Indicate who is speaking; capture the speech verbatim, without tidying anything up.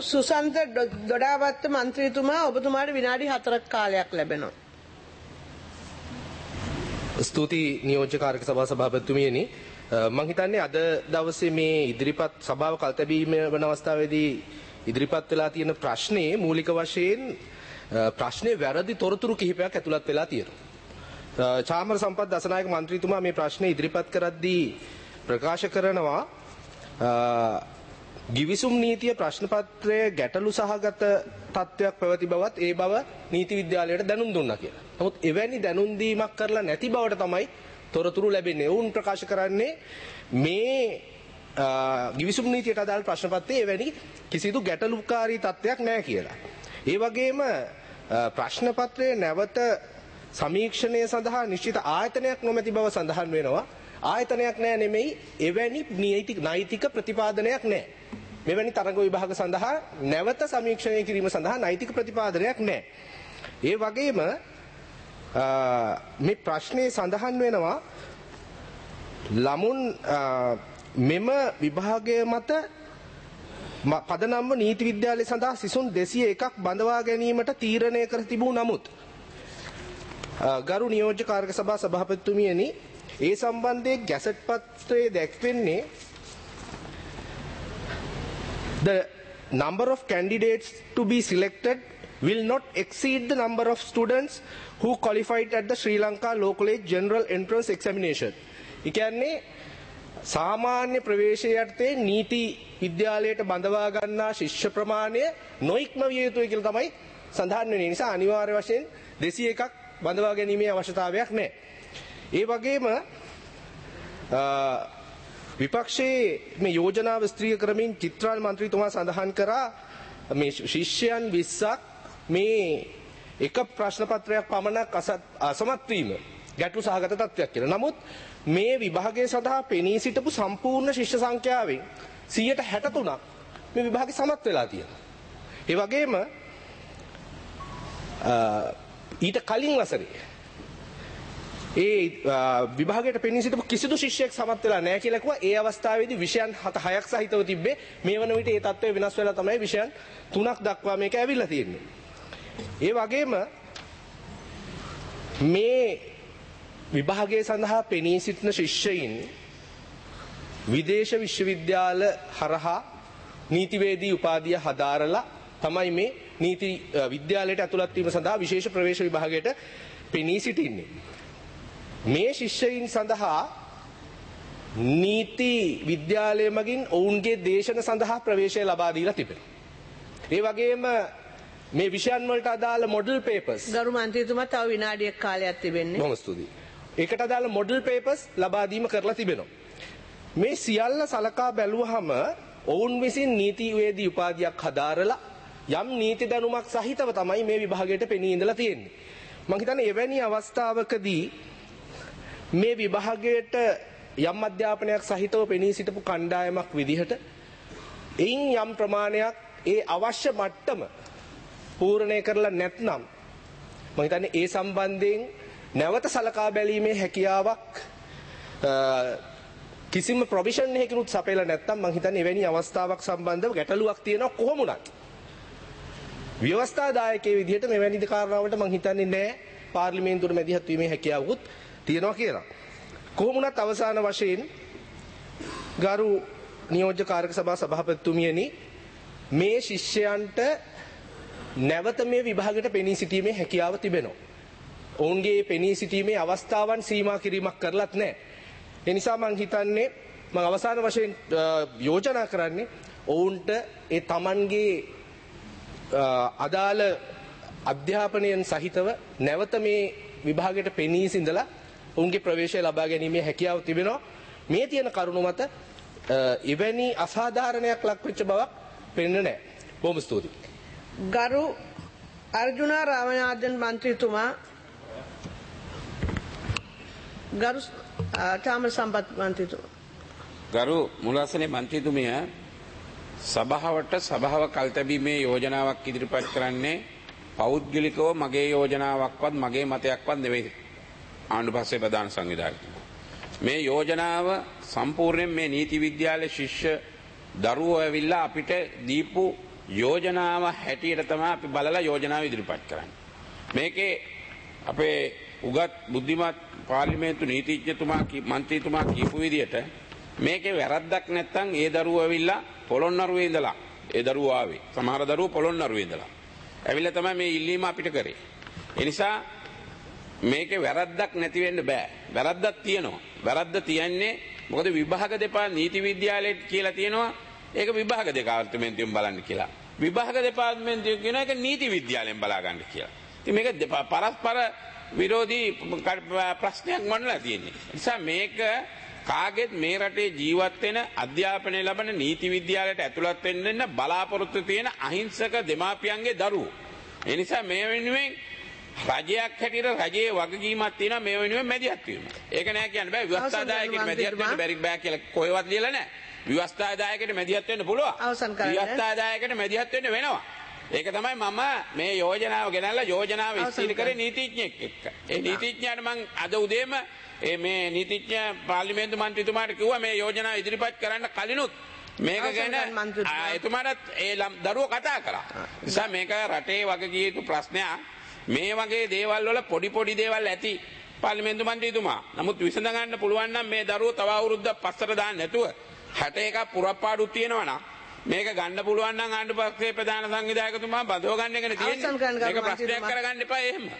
Speaker 1: සුසන්ත දොඩාවත්ත මන්ත්‍රීතුමා ඔබතුමාට විනාඩි හතරක් කාලයක් ලැබෙනවා.
Speaker 2: ස්තුති නියෝජ්‍ය කාර්ය සභා සභාපතිතුමියනි, මම හිතන්නේ අද දවසේ මේ ඉදිරිපත් සභාව කල්තැබීම වන අවස්ථාවේදී ඉදිරිපත් වෙලා තියෙන ප්‍රශ්නේ මූලික වශයෙන් ප්‍රශ්නේ වැරදි තොරතුරු කිහිපයක් ඇතුළත් වෙලා තියෙනවා. චාමර සම්පත් දසනායක මන්ත්‍රීතුමා මේ ප්‍රශ්නේ ඉදිරිපත් කරද්දී ප්‍රකාශ කරනවා ගිවිසුම් නීතිය ප්‍රශ්න පත්‍රයේ ගැටලු සහගත තත්ත්වයක් පැවති බවත් ඒ බව නීති විද්‍යාලයට දැනුම් දුන්නා කියලා. නමුත් එවැනි දැනුම් දීමක් කරලා නැති බවට තමයි තොරතුරු ලැබෙන්නේ. වුන් ප්‍රකාශ කරන්නේ මේ ගිවිසුම් නීතියට අදාළ ප්‍රශ්න පත්‍රයේ එවැනි කිසිදු ගැටලුකාරී තත්ත්වයක් නැහැ කියලා. ඒ වගේම ප්‍රශ්න පත්‍රයේ නැවත සමීක්ෂණය සඳහා නිශ්චිත ආයතනයක් නොමැති බව සඳහන් වෙනවා. ආයතනයක් නැහැ නෙමෙයි, එවැනි නෛතික ප්‍රතිපාදනයක් නැහැ. මෙවැනි තරඟ විභාග සඳහා නැවත සමීක්ෂණය කිරීම සඳහා නෛතික ප්‍රතිපාදනයක් නැහැ. ඒ වගේම මේ ප්‍රශ්නේ සඳහන් වෙනවා ළමුන් මෙම විභාගය මත පදනම්ව නීති විද්‍යාලය සඳහා සිසුන් දෙසිය එකක් බඳවා ගැනීමට තීරණය කර තිබූ නමුත් ගරු නියෝජ්‍ය කාර්ය සභා සභාපතිතුමියනි, ඒ සම්බන්ධයෙන් ගැසට් පත්‍රයේ දැක්වෙන්නේ the number of candidates to be selected will not exceed the number of students who qualified at the Sri Lanka Law College General Entrance Examination. ඒ කියන්නේ සාමාන්‍ය ප්‍රවේශයටදී නීති විද්‍යාලයට බඳවා ගන්නා ශිෂ්‍ය ප්‍රමාණය නොඉක්ම විය යුතුයි කියලා තමයි සඳහන් වෙන්නේ. නිසා අනිවාර්ය වශයෙන් දෙසිය එකක් බඳවා ගැනීමේ අවශ්‍යතාවයක් නැහැ. ඒ වගේම විපක්ෂයේ මේ යෝජනාව ස්ත්‍රීය ක්‍රමෙන් චිත්‍රාල් මන්ත්‍රීතුමා සඳහන් කරා මේ ශිෂ්‍යයන් විස්සක් මේ එක ප්‍රශ්න පත්‍රයක් පමණක් අසමත් වීම ගැටලු සහගත තත්ත්වයක් කියලා. නමුත් මේ විභාගය සඳහා පෙනී සිටපු සම්පූර්ණ ශිෂ්‍ය සංඛ්‍යාවෙන් සියයට හැට තුනක් මේ විභාගේ සමත් වෙලා තියෙනවා. ඒ වගේම ඊට කලින් වසරේ ඒ විභාගයට පෙනී සිටපු කිසිදු ශිෂ්‍යයෙක් සමත් වෙලා නැහැ කියලා කිව්වා. ඒ අවස්ථාවේදී විෂයන් හත හයක් සහිතව තිබ්බේ. මේ වන විට ඒ තත්ත්වය වෙනස් වෙලා තමයි විෂයන් තුනක් දක්වා මේක ඇවිල්ලා තියෙන්නේ. ඒ වගේම මේ විභාගය සඳහා පෙනී සිටින ශිෂ්‍යයින් විදේශ විශ්වවිද්‍යාල හරහා නීතිවේදී උපාධිය හදාරලා තමයි මේ නීති විද්‍යාලයට ඇතුළත් වීම සඳහා විශේෂ ප්‍රවේශ විභාගයට පෙනී සිටින්නේ. මේ ශිෂ්‍යයින් සඳහා නීති විද්‍යාලය මගින් ඔවුන්ගේ දේශන සඳහා ප්‍රවේශය ලබා දීලා තිබෙනවා. ඒ වගේම මේ විෂයන් වලට අදාළ මොඩල් පේපර්ස්
Speaker 1: ගරු මන්ත්‍රීතුමා තව විනාඩියක් කාලයක් තිබෙන්නේ.
Speaker 2: බොහොම ස්තුතියි. ඒකට අදාළ මොඩල් පේපර්ස් ලබා දීම කරලා තිබෙනවා. මේ සියල්ල සලකා බැලුවහම ඔවුන් විසින් නීතිවේදී උපාධියක් හදාරලා යම් නීති දැනුමක් සහිතව තමයි මේ විභාගයට පෙනී ඉඳලා තියෙන්නේ. මම හිතන්නේ එවැනි අවස්ථාවකදී මේ විභාගයට යම් අධ්‍යාපනයක් සහිතව පෙනී සිටපු කණ්ඩායමක් විදිහට එයින් යම් ප්‍රමාණයක් ඒ අවශ්‍ය මට්ටම පූර්ණය කරලා නැත්නම් මම හිතන්නේ ඒ සම්බන්ධයෙන් නැවත සලකා බැලීමේ හැකියාවක් කිසිම ප්‍රොවිෂන් එකකිනුත් සපයලා නැත්නම් මම හිතන්නේ එවැනි අවස්ථාවක් සම්බන්ධව ගැටලුවක් තියෙනවා කොහොම වුණත්. ව්‍යවස්ථාදායකයේ විදිහට මෙවැනි කාරණාවලට මම හිතන්නේ නැහැ පාර්ලිමේන්තුවට මැදිහත් වීමේ හැකියාවකුත් තියෙනවා කියලා. කොහොම වුණත් අවසාන වශයෙන් ගරු නියෝජ්‍ය කාර්ය සභා සභාපතිතුමියනි, මේ ශිෂ්‍යයන්ට නැවත මේ විභාගයට පෙනී සිටීමේ හැකියාව තිබෙනවා. ඔවුන්ගේ පෙනී සිටීමේ අවස්ථාවන් සීමා කිරීමක් කරලත් නැහැ. ඒ නිසා මම හිතන්නේ මම අවසාන වශයෙන් යෝජනා කරන්නේ ඔවුන්ට ඒ Tamanගේ අදාළ අධ්‍යාපනයෙන් සහිතව නැවත මේ විභාගයට පෙනී සිඳලා ඔවුන්ගේ ප්‍රවේශය ලබා ගැනීමේ හැකියාව තිබෙනවා. මේ තියෙන කරුණු මත එවැනි අසාධාරණයක් ලක් වෙච්ච බවක් පෙනෙන්නේ නැහැ. බොහොම ස්තුතියි.
Speaker 1: ගරු අර්ජුනා රාමනාදන් මන්ත්‍රීතුමා, ගරු චාමර සම්පත් මන්ත්‍රීතුමා.
Speaker 3: ගරු මුලාසනේ මන්ත්‍රීතුමිය සභාවට සභාව කල්තැබීමේ යෝජනාවක් ඉදිරිපත් කරන්නේ පෞද්ගලිකව මගේ යෝජනාවක්වත් මගේ මතයක්වත් නෙවෙයි. ආණ්ඩුපක්ෂයේ ප්‍රධාන සංවිධායකතුමා මේ යෝජනාව සම්පූර්ණයෙන් මේ නීති විද්‍යාලයේ ශිෂ්‍ය දරුවෝ ඇවිල්ලා අපිට දීපු යෝජනාව හැටියට තමයි අපි බලලා යෝජනාව ඉදිරිපත් කරන්නේ. මේකේ අපේ උගත් බුද්ධිමත් පාර්ලිමේන්තු නීතිඥතුමා මන්ත්‍රීතුමා කියපු විදිහට මේකේ වැරද්දක් නැත්නම් ඒ දරුවෝ ඇවිල්ලා පොළොන්නරුවේ ඉඳලා ඒ දරුවෝ ආවේ. සමහර දරුවෝ පොළොන්නරුවේ ඉඳලා. ඇවිල්ලා තමයි මේ ඉල්ලීම අපිට කරේ. ඒ නිසා මේකේ වැරද්දක් නැති වෙන්න බෑ. වැරද්දක් තියෙනවා. වැරද්ද තියන්නේ මොකද විභාග දෙපා නීති විද්‍යාලයේ කියලා තියෙනවා. ඒක විභාග දෙපාර්තමේන්තුවෙන් බලන්න කියලා. විභාග දෙපාර්තමේන්තුව කියන එක නීති විද්‍යාලයෙන් බලා ගන්න කියලා. ඉතින් මේක පරස්පර විරෝධී ප්‍රශ්නයක් වුණා තියෙන්නේ. නිසා මේක කාගෙත් මේ රටේ ජීවත් වෙන අධ්‍යාපනය ලබන නීති විද්‍යාලයට ඇතුළත් වෙන්න බලාපොරොත්තු තියෙන අහිංසක දෙමාපියන්ගේ දරුවෝ. ඒ නිසා මේ වෙනුවෙන් රජයක් හැටියට රජයේ වගකීමක් තියෙනවා මේ වෙනුවෙන් මැදිහත් වීම. ඒක නෑ කියන්න බෑ ව්‍යවස්ථාදායකෙට මැදිහත් වෙන්න බැරි බෑ කියලා කොහෙවත් ලියලා නෑ. ව්‍යවස්ථාදායකෙට මැදිහත් වෙන්න පුළුවන්. ව්‍යවස්ථාදායකෙට මැදිහත් වෙන්න වෙනවා. ඒක තමයි මම මේ යෝජනාව ගෙනල්ලා යෝජනාව ඉස්තිර කරේ නීතිඥයෙක් එක්ක. ඒ නීතිඥයාට මම අද උදේම ඒ මේ නීතිඥ පාර්ලිමේන්තු මන්ත්‍රීතුමාට කිව්වා මේ යෝජනාව ඉදිරිපත් කරන්න කලිනුත් මේක ගැන එතුමාට ඒ දරුවෝ කතා කළා. නිසා මේක රටේ වගකීම් යුතු ප්‍රශ්නයක්. මේ වගේ දේවල් වල පොඩි පොඩි දේවල් ඇති පාර්ලිමේන්තු මන්ත්‍රීතුමා. නමුත් විසඳ ගන්න පුළුවන් නම් මේ දරුවෝ තව අවුරුද්දක් පස්සට දාන්න නැතුව හැට එකක් පුරප්පාඩුක් තියෙනවා නම් මේක ගන්න පුළුවන් නම් ආණ්ඩු පක්ෂයේ ප්‍රධාන සංවිධායකතුමා බදව ගන්න එකනේ තියෙන්නේ. මේක ප්‍රශ්නයක් කරගන්න එපා එහෙම.